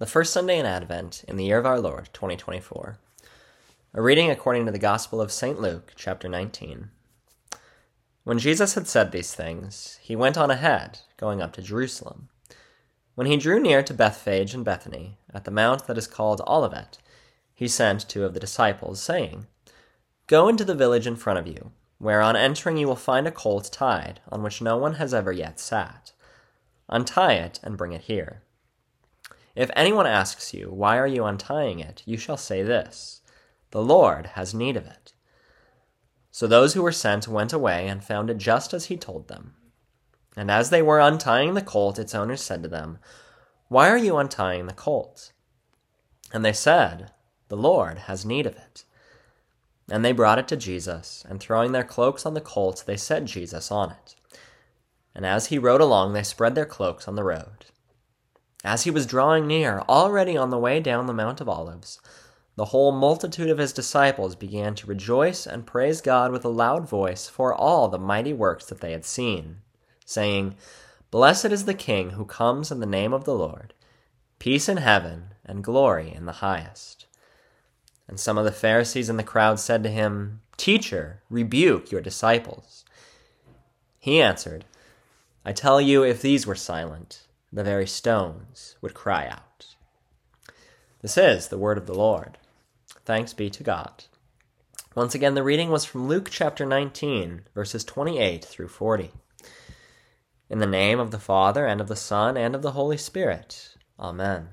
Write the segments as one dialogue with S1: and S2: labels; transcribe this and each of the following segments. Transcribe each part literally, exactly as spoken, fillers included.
S1: The first Sunday in Advent in the year of our Lord, twenty twenty-four. A reading according to the Gospel of Saint Luke, chapter nineteen. When Jesus had said these things, he went on ahead, going up to Jerusalem. When he drew near to Bethphage and Bethany, at the mount that is called Olivet, he sent two of the disciples, saying, "Go into the village in front of you, where on entering you will find a colt tied, on which no one has ever yet sat. Untie it and bring it here. If anyone asks you, 'Why are you untying it?' you shall say this, 'The Lord has need of it.'" So those who were sent went away and found it just as he told them. And as they were untying the colt, its owners said to them, "Why are you untying the colt?" And they said, "The Lord has need of it." And they brought it to Jesus, and throwing their cloaks on the colt, they set Jesus on it. And as he rode along, they spread their cloaks on the road. As he was drawing near, already on the way down the Mount of Olives, the whole multitude of his disciples began to rejoice and praise God with a loud voice for all the mighty works that they had seen, saying, "Blessed is the King who comes in the name of the Lord, peace in heaven and glory in the highest." And some of the Pharisees in the crowd said to him, "Teacher, rebuke your disciples." He answered, "I tell you, if these were silent, the very stones would cry out." This is the word of the Lord. Thanks be to God. Once again, the reading was from Luke chapter nineteen, verses twenty-eight through forty. In the name of the Father, and of the Son, and of the Holy Spirit. Amen.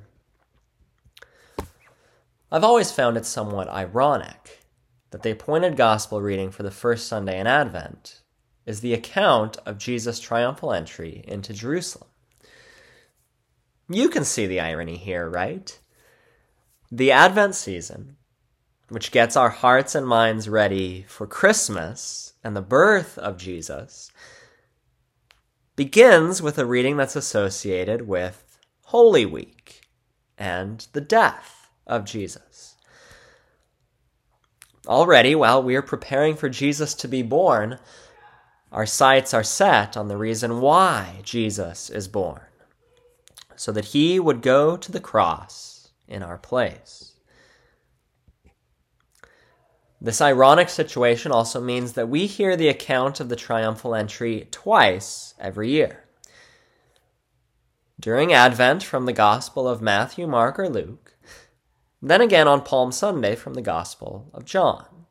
S1: I've always found it somewhat ironic that the appointed gospel reading for the first Sunday in Advent is the account of Jesus' triumphal entry into Jerusalem. You can see the irony here, right? The Advent season, which gets our hearts and minds ready for Christmas and the birth of Jesus, begins with a reading that's associated with Holy Week and the death of Jesus. Already, while we are preparing for Jesus to be born, our sights are set on the reason why Jesus is born, so that he would go to the cross in our place. This ironic situation also means that we hear the account of the triumphal entry twice every year. During Advent from the Gospel of Matthew, Mark, or Luke, then again on Palm Sunday from the Gospel of John.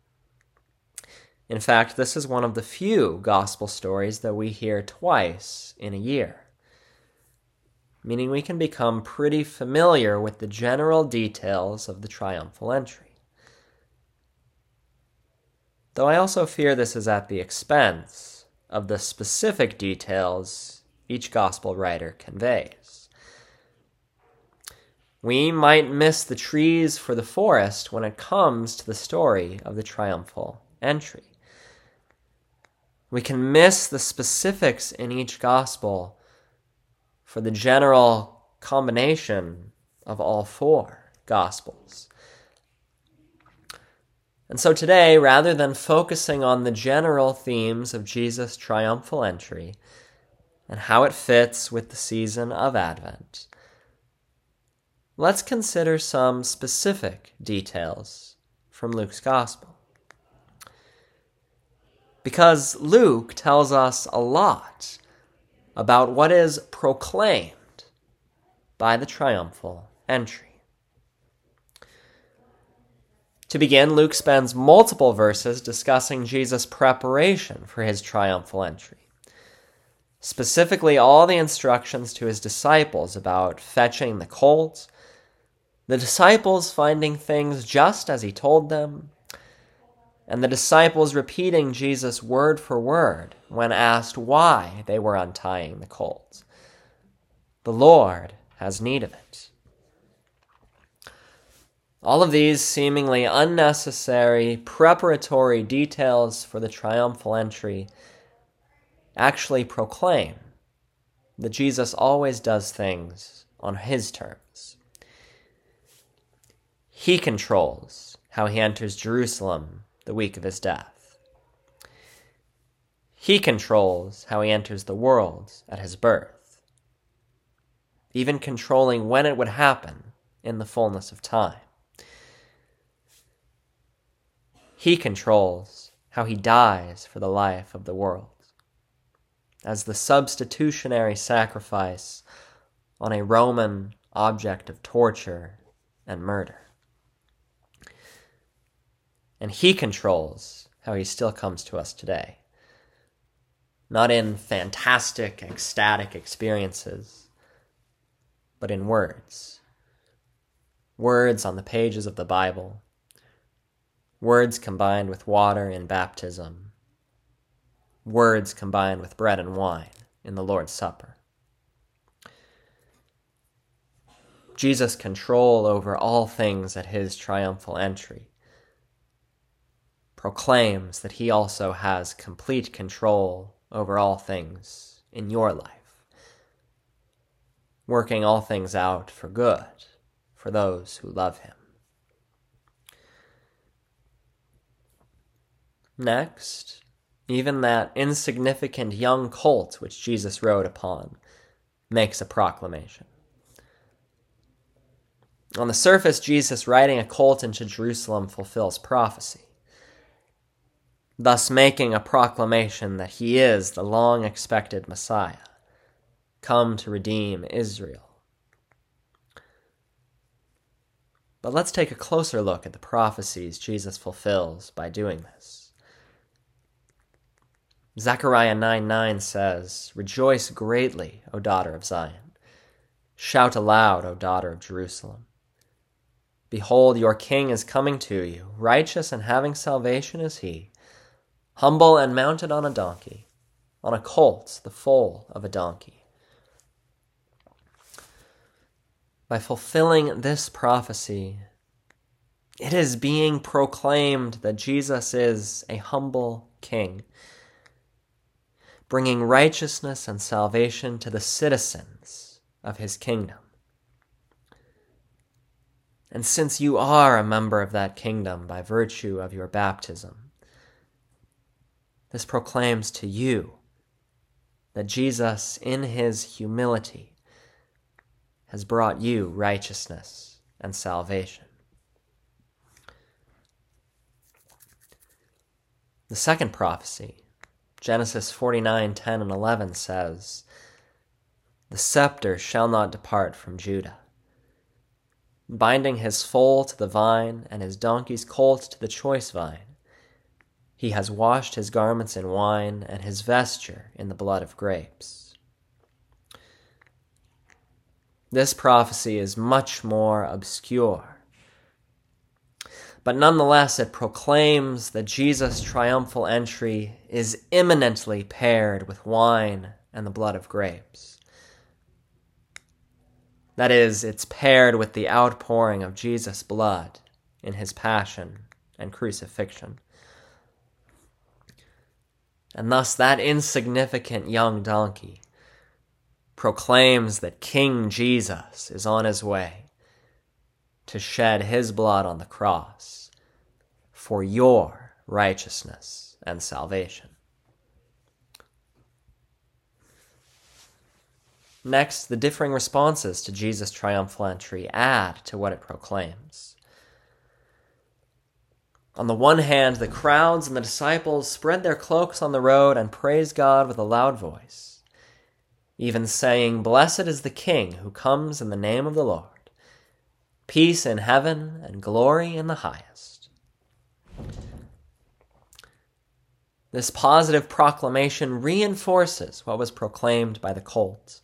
S1: In fact, this is one of the few Gospel stories that we hear twice in a year, meaning we can become pretty familiar with the general details of the triumphal entry. Though I also fear this is at the expense of the specific details each gospel writer conveys. We might miss the trees for the forest when it comes to the story of the triumphal entry. We can miss the specifics in each gospel for the general combination of all four gospels. And so today, rather than focusing on the general themes of Jesus' triumphal entry and how it fits with the season of Advent, let's consider some specific details from Luke's Gospel. Because Luke tells us a lot about what is proclaimed by the triumphal entry. To begin, Luke spends multiple verses discussing Jesus' preparation for his triumphal entry. Specifically, all the instructions to his disciples about fetching the colt, the disciples finding things just as he told them, and the disciples repeating Jesus word for word when asked why they were untying the colt. The Lord has need of it. All of these seemingly unnecessary preparatory details for the triumphal entry actually proclaim that Jesus always does things on his terms. He controls how he enters Jerusalem the week of his death. He controls how he enters the world at his birth. even controlling when it would happen in the fullness of time. He controls how he dies for the life of the world, as the substitutionary sacrifice on a Roman object of torture and murder. And he controls how he still comes to us today, not in fantastic, ecstatic experiences, but in words. Words on the pages of the Bible, words combined with water in baptism, words combined with bread and wine in the Lord's Supper. Jesus' control over all things at his triumphal entry proclaims that he also has complete control over all things in your life, working all things out for good for those who love him. Next, even that insignificant young colt which Jesus rode upon makes a proclamation. On the surface, Jesus riding a colt into Jerusalem fulfills prophecy, thus making a proclamation that he is the long-expected Messiah, come to redeem Israel. But let's take a closer look at the prophecies Jesus fulfills by doing this. Zechariah nine nine says, "Rejoice greatly, O daughter of Zion. Shout aloud, O daughter of Jerusalem. Behold, your king is coming to you. Righteous and having salvation is he, humble and mounted on a donkey, on a colt, the foal of a donkey." By fulfilling this prophecy, it is being proclaimed that Jesus is a humble king, bringing righteousness and salvation to the citizens of his kingdom. And since you are a member of that kingdom by virtue of your baptism, this proclaims to you that Jesus, in his humility, has brought you righteousness and salvation. The second prophecy, Genesis forty-nine ten and eleven, says, "The scepter shall not depart from Judah, binding his foal to the vine and his donkey's colt to the choice vine. He has washed his garments in wine and his vesture in the blood of grapes." This prophecy is much more obscure, but nonetheless it proclaims that Jesus' triumphal entry is imminently paired with wine and the blood of grapes. That is, it's paired with the outpouring of Jesus' blood in his passion and crucifixion. And thus that insignificant young donkey proclaims that King Jesus is on his way to shed his blood on the cross for your righteousness and salvation. Next, the differing responses to Jesus' triumphal entry add to what it proclaims. On the one hand, the crowds and the disciples spread their cloaks on the road and praised God with a loud voice, even saying, "Blessed is the King who comes in the name of the Lord. Peace in heaven and glory in the highest." This positive proclamation reinforces what was proclaimed by the colt,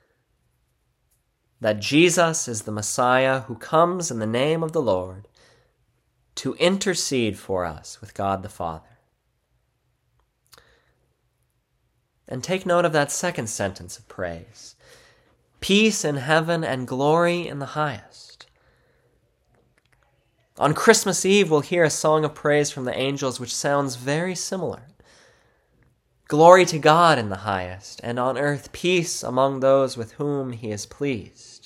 S1: that Jesus is the Messiah who comes in the name of the Lord to intercede for us with God the Father. And take note of that second sentence of praise. Peace in heaven and glory in the highest. On Christmas Eve, we'll hear a song of praise from the angels which sounds very similar. Glory to God in the highest, and on earth peace among those with whom he is pleased.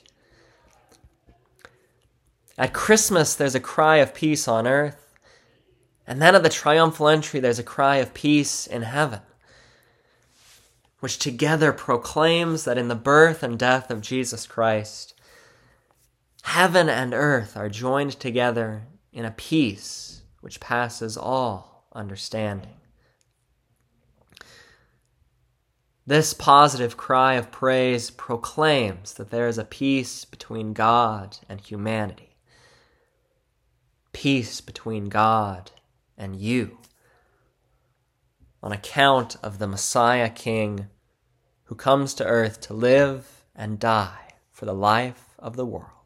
S1: At Christmas, there's a cry of peace on earth, and then at the triumphal entry, there's a cry of peace in heaven, which together proclaims that in the birth and death of Jesus Christ, heaven and earth are joined together in a peace which passes all understanding. This positive cry of praise proclaims that there is a peace between God and humanity, peace between God and you, on account of the Messiah King who comes to earth to live and die for the life of the world.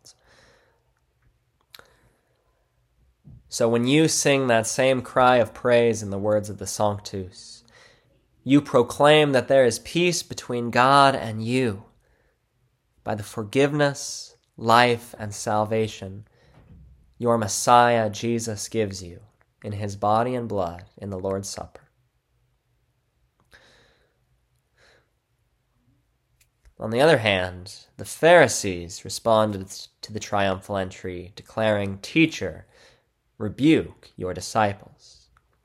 S1: So when you sing that same cry of praise in the words of the Sanctus, you proclaim that there is peace between God and you by the forgiveness, life, and salvation your Messiah Jesus gives you in his body and blood in the Lord's Supper. On the other hand, the Pharisees responded to the triumphal entry, declaring, "Teacher, rebuke your disciples."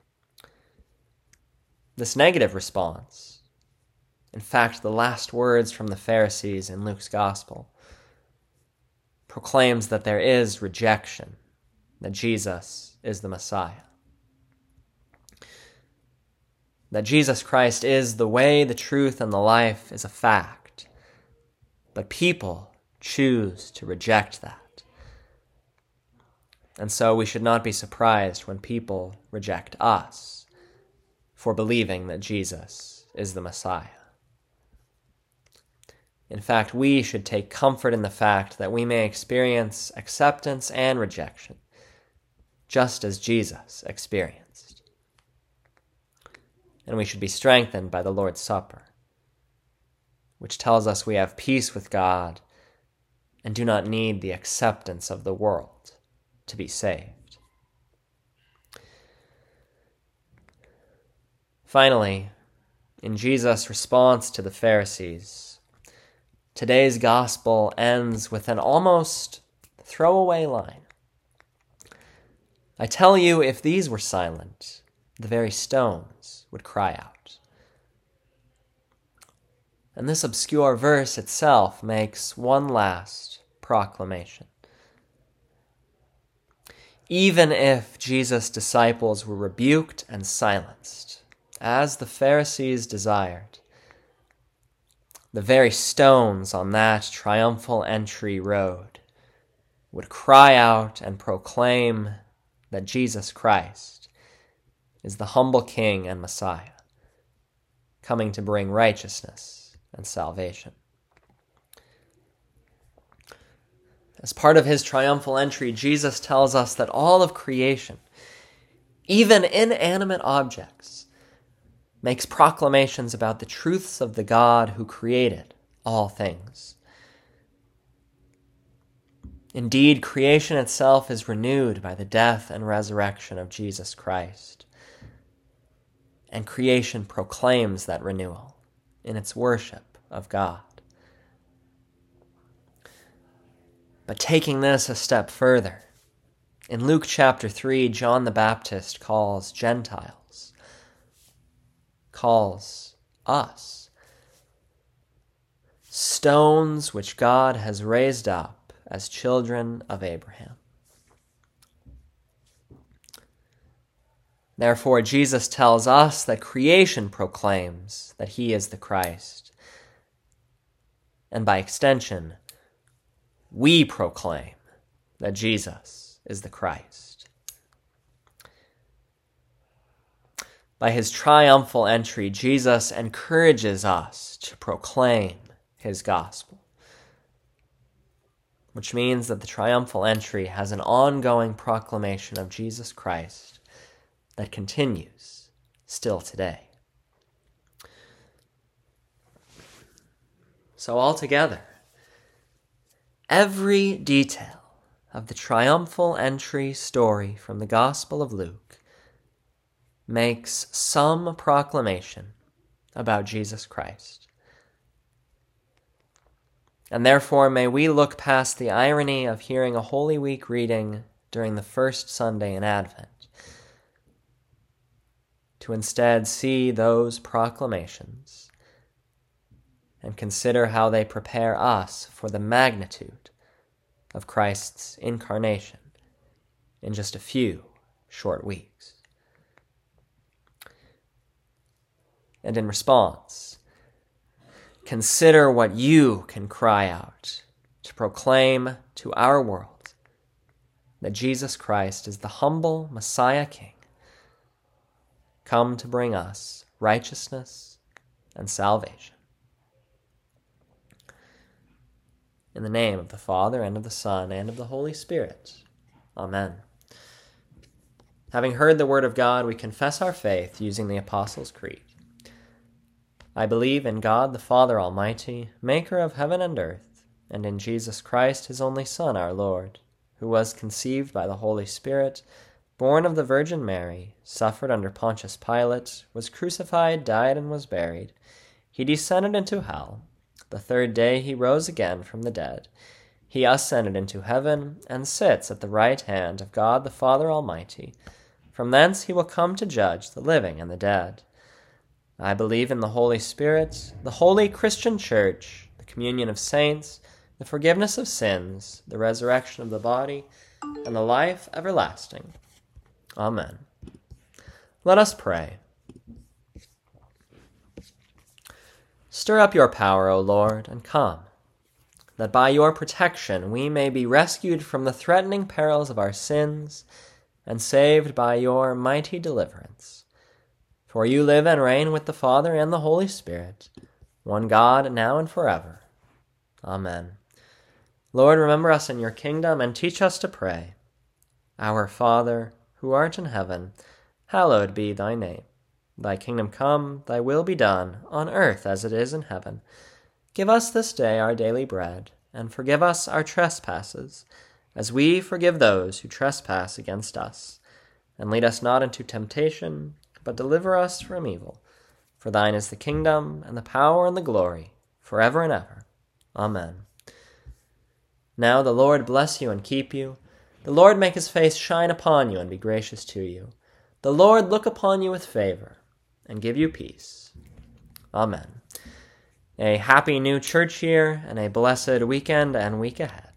S1: This negative response, in fact, the last words from the Pharisees in Luke's Gospel, proclaims that there is rejection, that Jesus is the Messiah. That Jesus Christ is the way, the truth, and the life is a fact, but people choose to reject that. And so we should not be surprised when people reject us for believing that Jesus is the Messiah. In fact, we should take comfort in the fact that we may experience acceptance and rejection, just as Jesus experienced. And we should be strengthened by the Lord's Supper, which tells us we have peace with God and do not need the acceptance of the world to be saved. Finally, in Jesus' response to the Pharisees, today's gospel ends with an almost throwaway line. I tell you, if these were silent, the very stones would cry out. And this obscure verse itself makes one last proclamation. Even if Jesus' disciples were rebuked and silenced, as the Pharisees desired, the very stones on that triumphal entry road would cry out and proclaim that Jesus Christ is the humble King and Messiah, coming to bring righteousness and salvation. As part of his triumphal entry, Jesus tells us that all of creation, even inanimate objects, makes proclamations about the truths of the God who created all things. Indeed, creation itself is renewed by the death and resurrection of Jesus Christ. And creation proclaims that renewal in its worship of God. But taking this a step further, in Luke chapter three, John the Baptist calls Gentiles, calls us, stones which God has raised up as children of Abraham. Therefore, Jesus tells us that creation proclaims that he is the Christ. And by extension, we proclaim that Jesus is the Christ. By his triumphal entry, Jesus encourages us to proclaim his gospel, which means that the triumphal entry has an ongoing proclamation of Jesus Christ that continues still today. So altogether, every detail of the triumphal entry story from the Gospel of Luke makes some proclamation about Jesus Christ. And therefore may we look past the irony of hearing a Holy Week reading during the first Sunday in Advent to instead see those proclamations and consider how they prepare us for the magnitude of Christ's incarnation in just a few short weeks. And in response, consider what you can cry out to proclaim to our world that Jesus Christ is the humble Messiah King, come to bring us righteousness and salvation. In the name of the Father, and of the Son, and of the Holy Spirit. Amen. Having heard the word of God, we confess our faith using the Apostles' Creed. I believe in God the Father Almighty, maker of heaven and earth, and in Jesus Christ, his only Son, our Lord, who was conceived by the Holy Spirit, born of the Virgin Mary, suffered under Pontius Pilate, was crucified, died, and was buried. He descended into hell. The third day he rose again from the dead. He ascended into heaven, and sits at the right hand of God the Father Almighty. From thence he will come to judge the living and the dead. I believe in the Holy Spirit, the holy Christian Church, the communion of saints, the forgiveness of sins, the resurrection of the body, and the life everlasting. Amen. Let us pray. Stir up your power, O Lord, and come, that by your protection we may be rescued from the threatening perils of our sins and saved by your mighty deliverance. For you live and reign with the Father and the Holy Spirit, one God, now and forever. Amen. Lord, remember us in your kingdom and teach us to pray. Our Father, who art in heaven, hallowed be thy name. Thy kingdom come, thy will be done, on earth as it is in heaven. Give us this day our daily bread, and forgive us our trespasses, as we forgive those who trespass against us. And lead us not into temptation, but deliver us from evil. For thine is the kingdom, and the power, and the glory, forever and ever. Amen. Now the Lord bless you and keep you. The Lord make his face shine upon you and be gracious to you. The Lord look upon you with favor and give you peace. Amen. A happy new church year and a blessed weekend and week ahead.